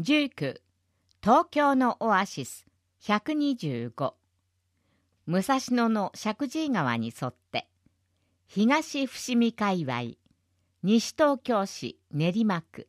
19東京のオアシス125武蔵野の石神井川に沿って東伏見界隈西東京市練馬区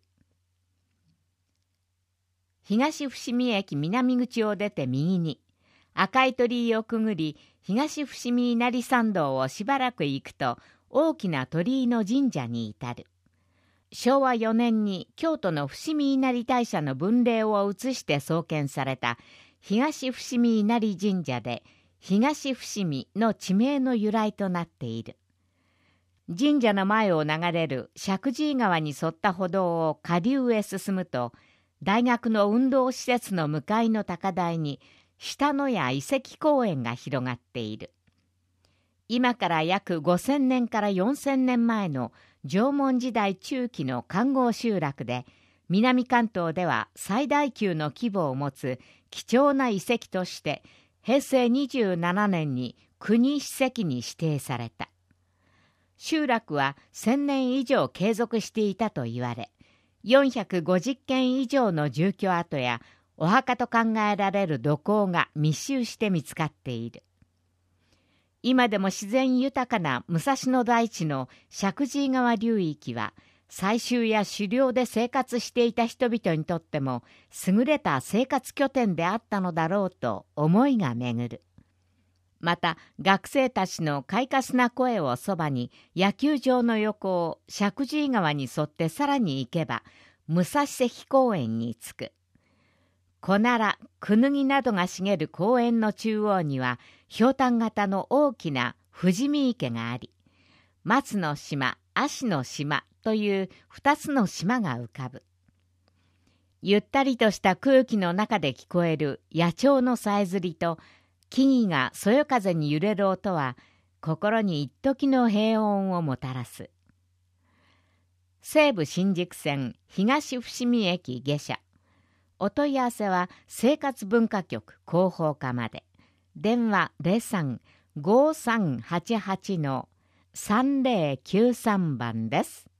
東伏見駅南口を出て右に赤い鳥居をくぐり東伏見稲荷参道をしばらく行くと大きな鳥居の神社に至る。昭和4年に京都の伏見稲荷大社の分霊を移して創建された東伏見稲荷神社で東伏見の地名の由来となっている。神社の前を流れる石神井川に沿った歩道を下流へ進むと大学の運動施設の向かいの高台に下野谷遺跡公園が広がっている。今から約5000年から4000年前の縄文時代中期の環濠集落で、南関東では最大級の規模を持つ貴重な遺跡として、平成27年に国史跡に指定された。集落は1000年以上継続していたと言われ、450軒以上の住居跡やお墓と考えられる土工が密集して見つかっている。今でも自然豊かな武蔵野台地の石神井川流域は、採集や狩猟で生活していた人々にとっても優れた生活拠点であったのだろうと思いが巡る。また学生たちの快活な声をそばに野球場の横を石神井川に沿ってさらに行けば武蔵関公園に着く。小奈良、クヌギなどが茂る公園の中央にはひょうたん型の大きな富士見池があり、松の島、芦の島という2つの島が浮かぶ。ゆったりとした空気の中で聞こえる野鳥のさえずりと木々がそよ風に揺れる音は心に一時の平穏をもたらす。西武新宿線東伏見駅下車。お問い合わせは生活文化局広報課まで。電話03-5388-3093番です。